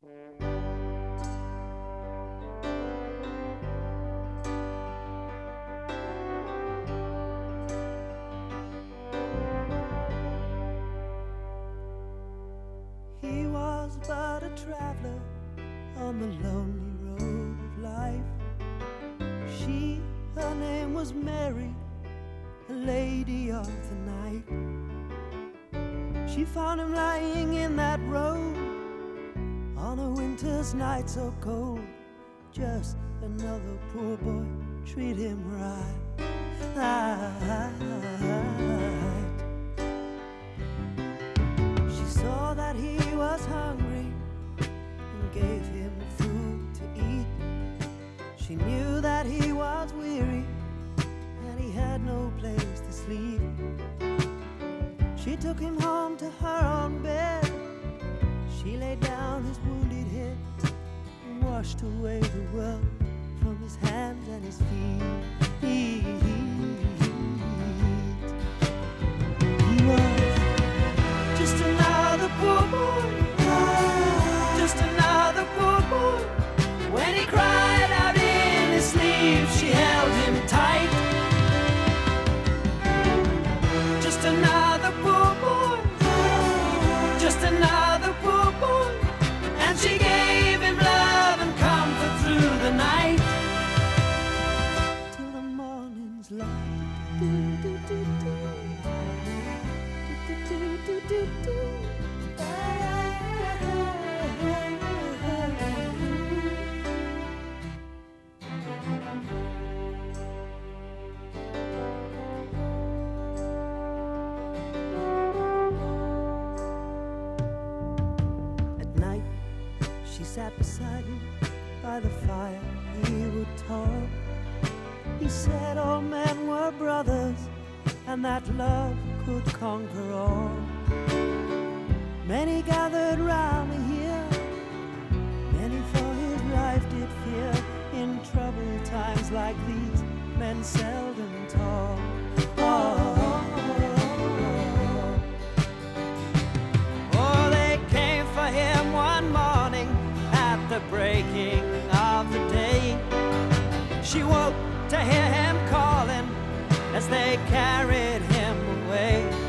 He was but a traveler on the lonely road of life. She, her name was Mary, a lady of the night. She found him lying in that road on a winter's night so cold. Just another poor boy, treat him right. She saw that he was hungry and gave him food to eat. She knew that he was weary and he had no place to sleep. She took him home to her own bed. She laid down his wounded head and washed away the world from his hands and his feet. He was just another poor boy, just another poor boy. When he cried out in his sleep, she held him tight. Just another poor boy, just another poor boy. And she gave him love and comfort through the night, till the morning's light. At night, she sat beside him by the fire. He would talk. He said all men were brothers and that love could conquer all. Many gathered round me here, many for his life did fear. In troubled times like these, men seldom talk. Oh, they came for him one morning at the breaking of the day. She woke to hear him calling as they carried him away.